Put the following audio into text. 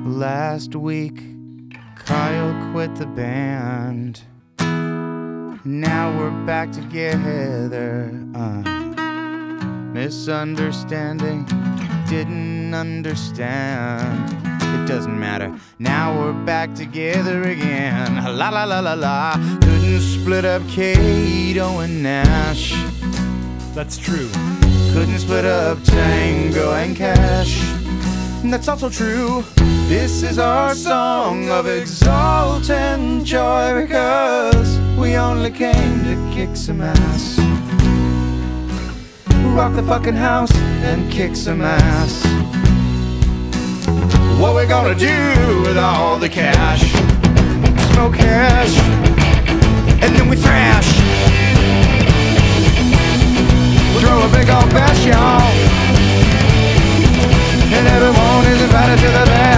Last week, Kyle quit the band. Now we're back together. Misunderstanding, didn't understand. It doesn't matter. Now we're back together again. La la la la la. Couldn't split up Kato and Nash. That's true. Couldn't split up Tango and Cash. That's also true. This is our song of exultant joy, because we only came to kick some ass. Rock the fucking house and kick some ass. What we gonna do with all the cash? Smoke hash, and then we thrash. Throw a big old bash, y'all, and everyone is invited to the bash.